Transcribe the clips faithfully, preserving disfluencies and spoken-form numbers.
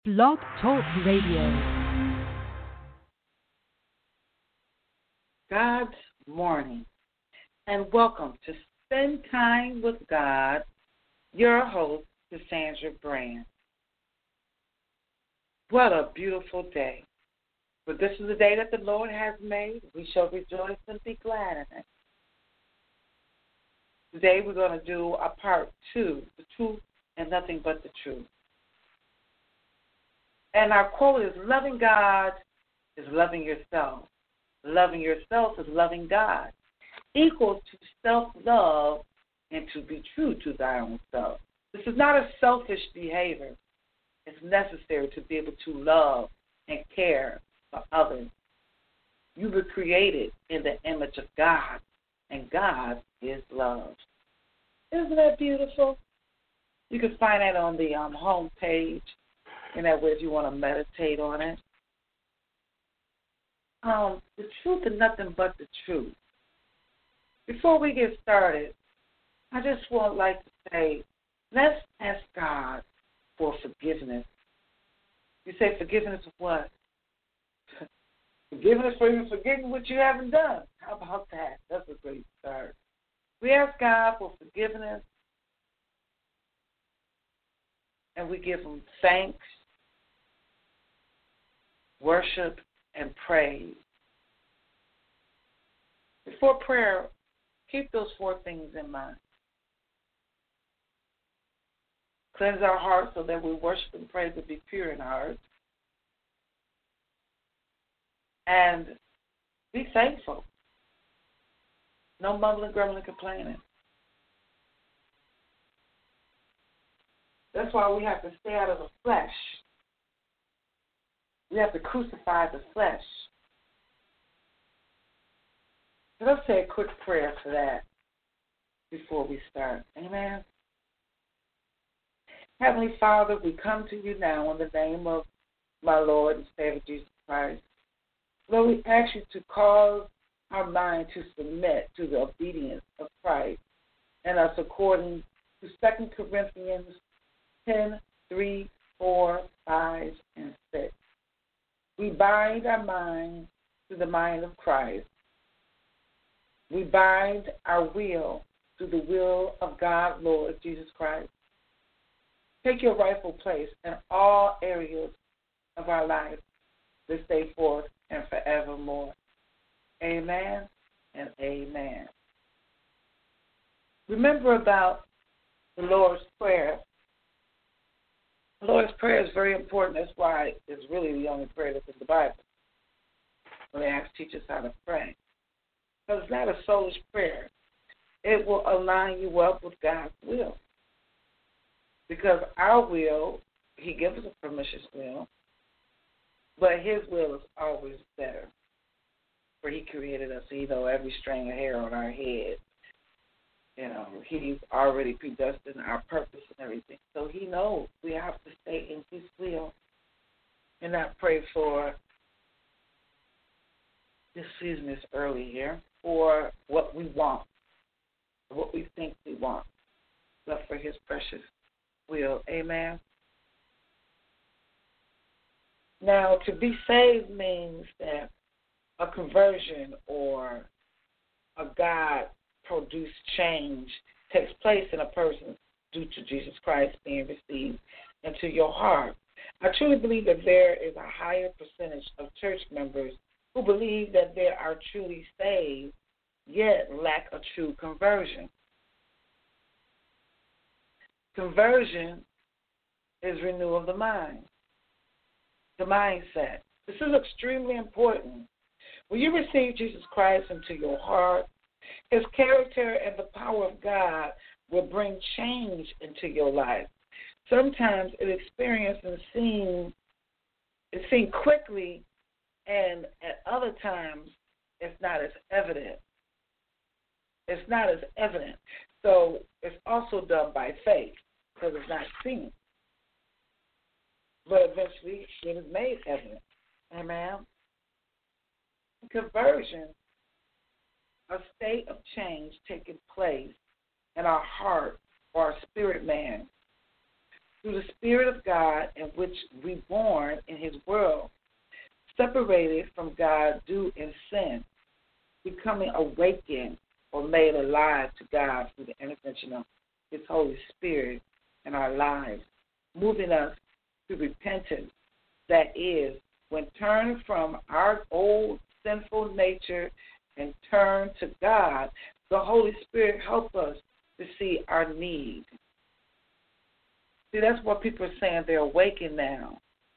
Blog Talk Radio. God's morning, and welcome to Spend Time with God, your host, Cassandra Brand. What a beautiful day. For this is the day that the Lord has made. We shall rejoice and be glad in it. Today we're going to do a part two, the truth and nothing but the truth. And our quote is, loving God is loving yourself. Loving yourself is loving God. Equal to self-love and to be true to thy own self. This is not a selfish behavior. It's necessary to be able to love and care for others. You were created in the image of God, and God is love. Isn't that beautiful? You can find that on the um, home page, and that way if you want to meditate on it. Um, the truth and nothing but the truth. Before we get started, I just would like to say, let's ask God for forgiveness. You say forgiveness of what? Forgiveness for even forgetting what you haven't done. How about that? That's a great start. We ask God for forgiveness, and we give him thanks, worship, and praise. Before prayer, keep those four things in mind. Cleanse our hearts so that we worship and praise and be pure in heart. And be thankful. No mumbling, grumbling, complaining. That's why we have to stay out of the flesh. We have to crucify the flesh. So let's say a quick prayer for that before we start. Amen. Heavenly Father, we come to you now in the name of my Lord and Savior Jesus Christ. Lord, we ask you to cause our mind to submit to the obedience of Christ and us according to Second Corinthians ten, three, four, five, and six. We bind our mind to the mind of Christ. We bind our will to the will of God, Lord Jesus Christ. Take your rightful place in all areas of our life this day forth and forevermore. Amen and amen. Remember about the Lord's Prayer. The Lord's Prayer is very important. That's why it's really the only prayer that's in the Bible. When they ask teach us how to pray. Because it's not a soulish prayer. It will align you up with God's will. Because our will, he gives us a pernicious will, but his will is always better. For he created us, he knows every string of hair on our head. You know, he's already predestined our purpose and everything. So he knows we have to stay in his will and not pray for, this season is early here, for what we want, what we think we want, but for his precious will. Amen. Now, to be saved means that a conversion or a God-produced change takes place in a person due to Jesus Christ being received into your heart. I truly believe that there is a higher percentage of church members who believe that they are truly saved, yet lack a true conversion. Conversion is renewal of the mind, the mindset. This is extremely important. When you receive Jesus Christ into your heart, his character and the power of God will bring change into your life. Sometimes it experiences and seen, it's seen quickly, and at other times it's not as evident. It's not as evident. So it's also done by faith because it's not seen. But eventually it is made evident. Amen. Conversion, a state of change taking place in our heart or our spirit man. through the Spirit of God in which we born in his world, separated from God due in sin, becoming awakened or made alive to God through the intervention of his Holy Spirit in our lives, moving us to repentance. That is, when turned from our old sinful nature and turn to God, the Holy Spirit helps us to see our need. See, that's what people are saying. They're awakened now.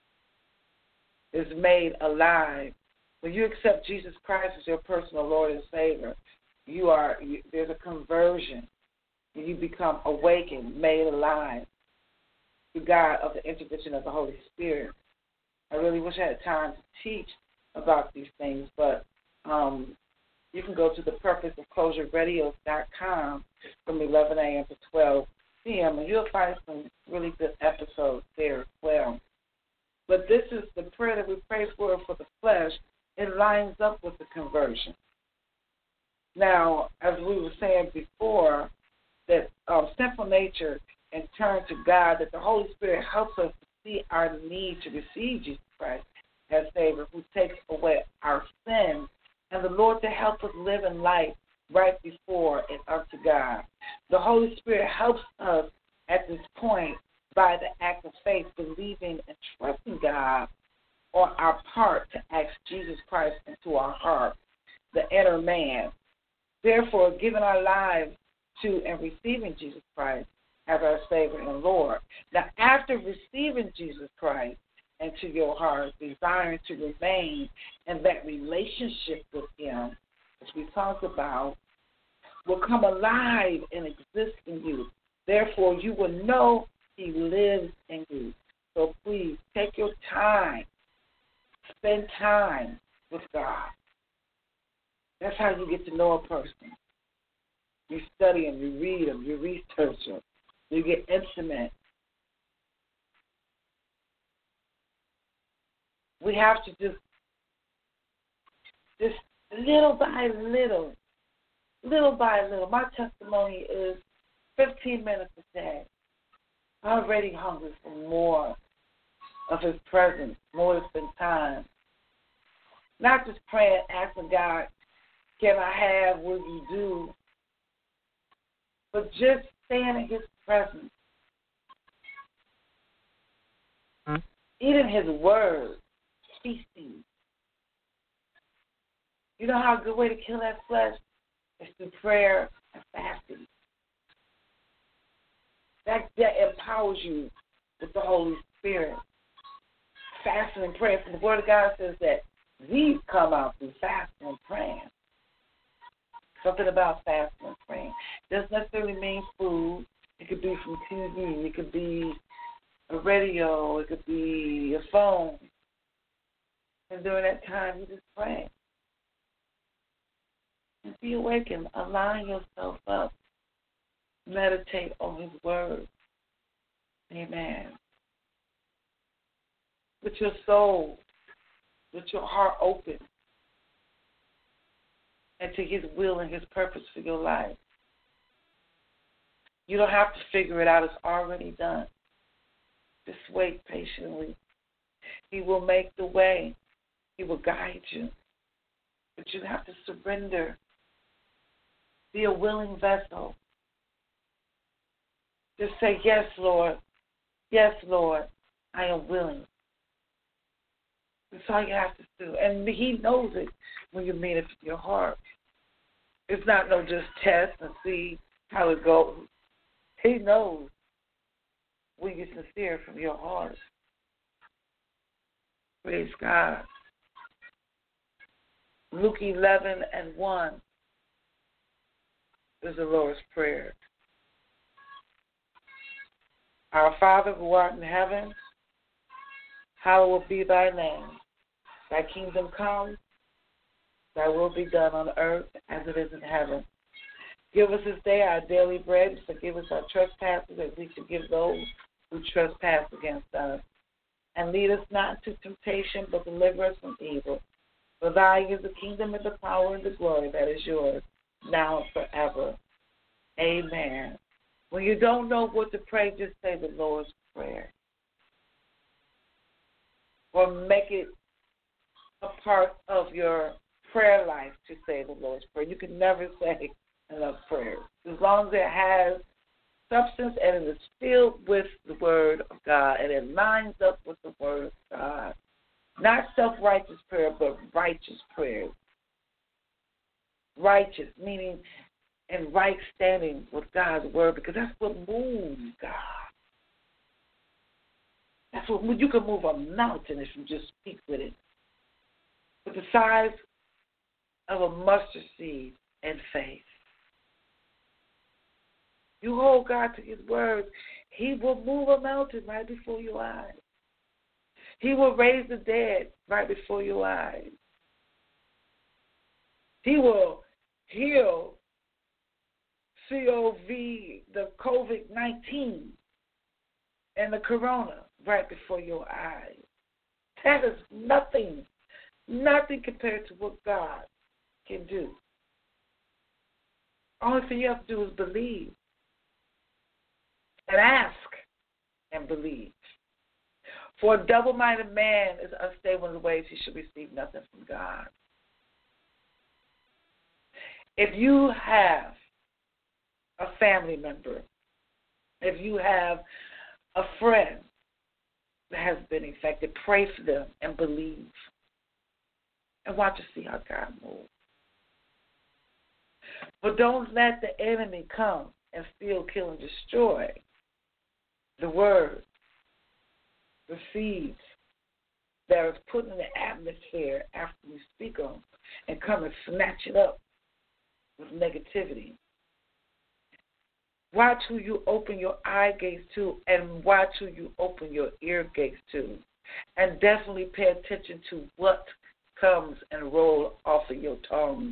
Is made alive. When you accept Jesus Christ as your personal Lord and Savior, you are you, there's a conversion. You become awakened, made alive to God of the intervention of the Holy Spirit. I really wish I had time to teach about these things, but um, you can go to the purpose of closure radio dot com from eleven a.m. to twelve p.m. and you'll find some really good episodes there as well. But this is the prayer that we pray for for the flesh. It lines up with the conversion. Now, as we were saying before, that um, sinful nature and turn to God, that the Holy Spirit helps us to see our need to receive Jesus Christ as Savior, who takes away our sins, and the Lord to help us live in life right before and unto God. The Holy Spirit helps us at this point by the act of faith, believing and trusting God on our part to ask Jesus Christ into our heart, the inner man. Therefore, giving our lives to and receiving Jesus Christ as our Savior and Lord. Now, after receiving Jesus Christ into your heart, desiring to remain in that relationship with him, as we talked about, will come alive and exist in you. Therefore, you will know he lives in you. So please take your time. Spend time with God. That's how you get to know a person. You study them, you read them, you research them, you get intimate. We have to just, just little by little, little by little. My testimony is fifteen minutes a day. I'm already hungry for more of his presence, more to spend time. Not just praying, asking God, can I have what you do? But just staying in his presence. Hmm? Eating his word, feasting. You know how a good way to kill that flesh is through prayer and fasting. That, that empowers you with the Holy Spirit. Fasting and praying. The Word of God says that these come out through fasting and praying. Something about fasting and praying. It doesn't necessarily mean food. It could be from T V. It could be a radio. It could be a phone. And during that time, you just pray. And be awakened. Align yourself up. Meditate on his word. Amen. With your soul, with your heart open, and to his will and his purpose for your life. You don't have to figure it out. It's already done. Just wait patiently. He will make the way. He will guide you. But you have to surrender. Be a willing vessel. Just say, yes, Lord. Yes, Lord. I am willing. That's all you have to do. And he knows it when you mean it from your heart. It's not no just test and see how it goes. He knows when you're sincere from your heart. Praise God. Luke eleven and one is the Lord's Prayer. Our Father who art in heaven, hallowed be thy name. Thy kingdom come, thy will be done on earth as it is in heaven. Give us this day our daily bread, and forgive us our trespasses as we forgive those who trespass against us. And lead us not into temptation, but deliver us from evil. For thine is the kingdom and the power and the glory that is yours, now and forever. Amen. When you don't know what to pray, just say the Lord's Prayer. Or make it a part of your prayer life to say the Lord's Prayer. You can never say enough prayers. As long as it has substance and it is filled with the Word of God and it lines up with the Word of God. Not self-righteous prayer, but righteous prayers. Righteous, meaning in right standing with God's Word, because that's what moves God. That's what you can move a mountain if you just speak with it. With the size of a mustard seed and faith. You hold God to His word, He will move a mountain right before your eyes. He will raise the dead right before your eyes. He will heal C O V, the COVID nineteen, and the corona right before your eyes. That is nothing, nothing compared to what God can do. Only thing you have to do is believe and ask and believe. For a double-minded man is unstable in the ways, he should receive nothing from God. If you have a family member, if you have a friend that has been infected, pray for them and believe. And watch to see how God moves. But don't let the enemy come and steal, kill, and destroy the word, the seeds that is put in the atmosphere after we speak on, and come and snatch it up with negativity. Watch who you open your eye gates to, and watch who you open your ear gates to. And definitely pay attention to what comes and rolls off of your tongue.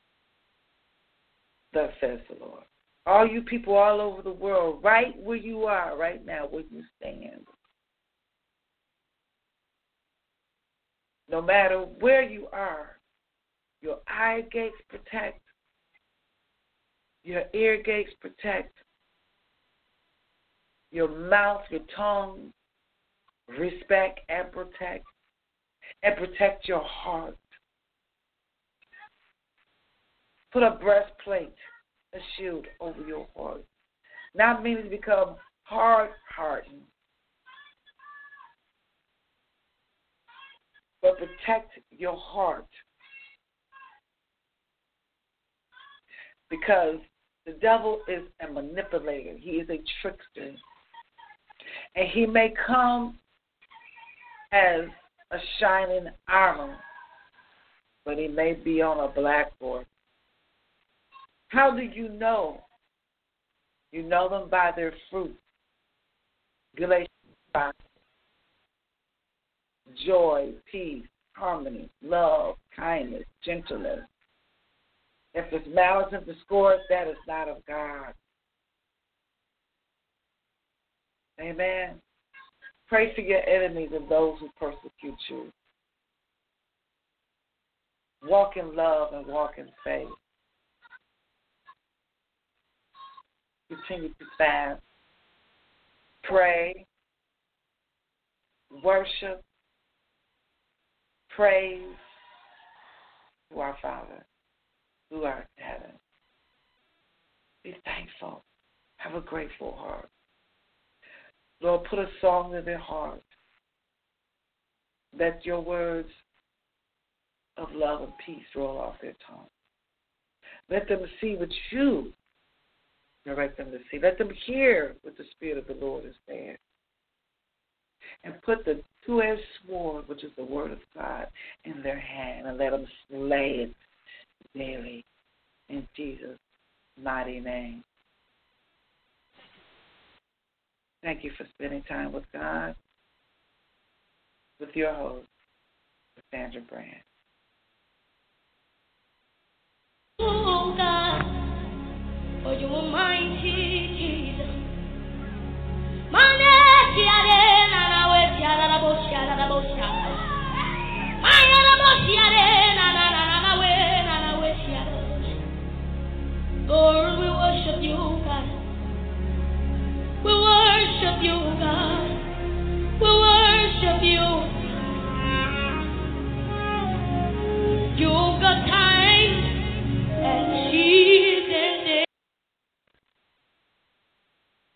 Thus says the Lord. All you people all over the world, right where you are right now, where you stand. No matter where you are, your eye gates protect, your ear gates protect, your mouth, your tongue, respect and protect, and protect your heart. Put a breastplate, a shield over your heart. Not meaning to become hard-hardened, but protect your heart. Because the devil is a manipulator. He is a trickster. And he may come as a shining armor, but he may be on a blackboard. How do you know? You know them by their fruit. Galatians five. Joy, peace, harmony, love, kindness, gentleness. If there's malice and discord, that is not of God. Amen. Pray for your enemies and those who persecute you. Walk in love and walk in faith. Continue to fast. Pray. Worship. Praise to our Father who art in heaven. Be thankful. Have a grateful heart. Lord, put a song in their heart. Let your words of love and peace roll off their tongue. Let them see what you direct them to see. Let them hear what the Spirit of the Lord is saying. And put the two-edged sword, which is the word of God, in their hand, and let them slay it daily in Jesus' mighty name. Thank you for spending time with God, with your host, Sandra Brand. Oh God, for you are mighty Jesus. My name